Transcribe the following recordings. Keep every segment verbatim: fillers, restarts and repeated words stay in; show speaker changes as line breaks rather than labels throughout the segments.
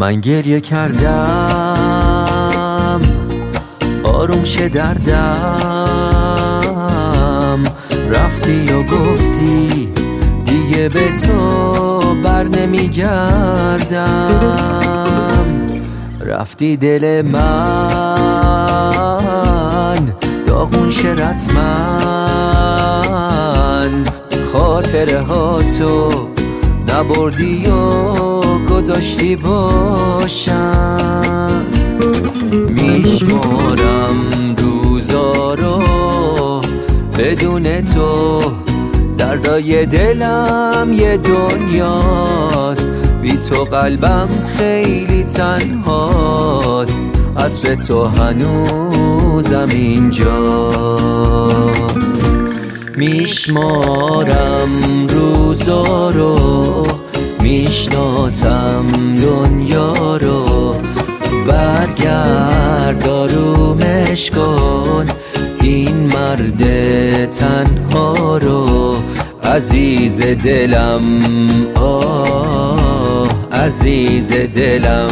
من گریه کردم آروم شه دردم، رفتی و گفتی دیگه به تو بر نمیگردم. رفتی دل من داغون شه رسمن، خاطره ها تو نبردی و گذاشتی باشم. میشمارم روزارو بدون تو، دردای دلم یه دنیاست، بی تو قلبم خیلی تنهاست، عطر تو هنوزم اینجاست. میشمارم روزا رو، میشناسم دنیا رو، برگرد آرومش کن این مرد تنها رو. عزیز دلم آه عزیز دلم.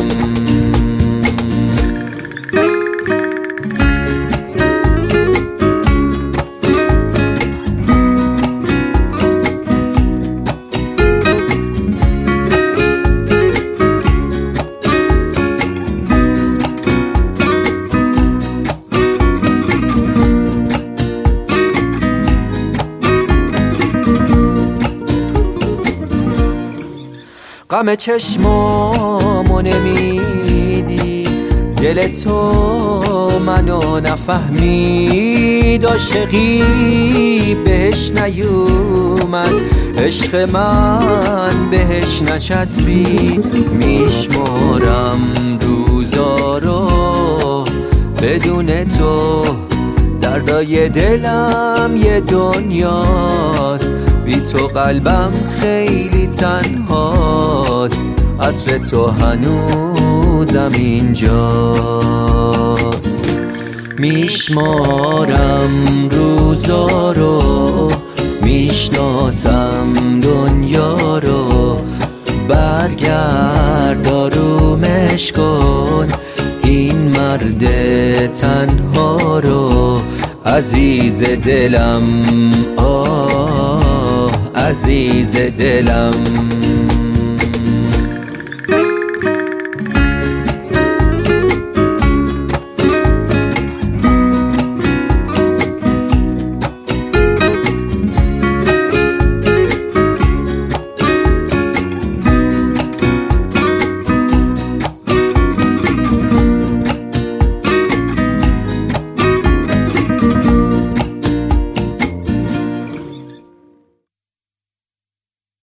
غم چشمامو نمیدی، دل تو منو نفهمید، عاشقی بهش نیومد، عشق من بهش نچسبید. میشمارم روزا رو بدون تو، دردای دلم یه دنیاست، بی تو قلبم خیلی تنهاست، عطر تو هنوزم اینجاست. میشمارم روزا رو، میشناسم دنیا رو، برگرد آرومش کن این مرد تنها رو. عزیز دلم آه عزیز دلم.